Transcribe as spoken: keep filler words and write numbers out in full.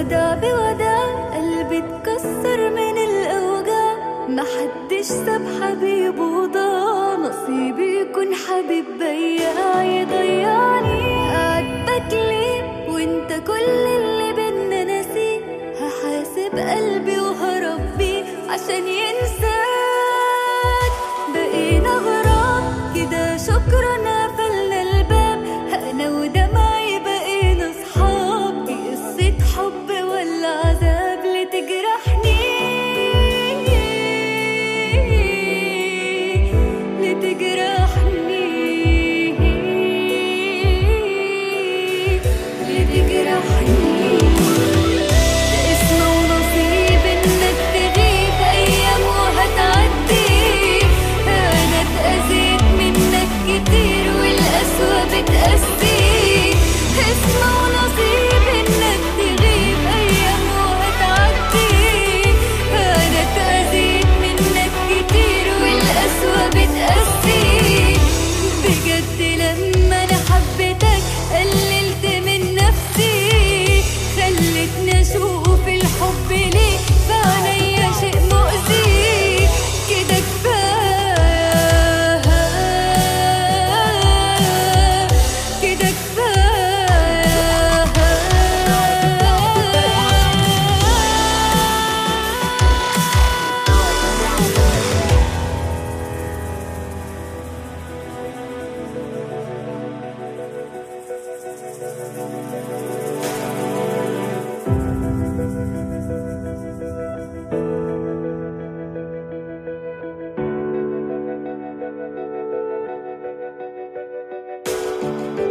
وداع بوداع قلبي اتكسر من الأوجاع، محدش ساب حبيب وضاع، نصيبي يكون حبيب بياع يضيعني. عاتبك ليه وانت كل اللي بينا ناسيه؟ هحاسب قلبي وهربيه عشان ينساك. بقينا غرام كده شكرا قفلنا الباب، انا ودمعي بقينا صحاب. دي قصة حب ولا عذاب لتجرحني لتجرحني لتجرحني. اسمه ونصيب انك تغيب ايام وهتعدي، انا اتأذيت منك كتير والقسوة بتقسي. اسمه ونصيب انك تغيب ايام وهتعدي، انا اتأذيت منك كتير والقسوة بتقسي. بجد لما انا حبيتك قللت من نفسي، خلتني اشوف الحب ليه في عينيا شيء مؤذي. كده كفاية كده كفاية.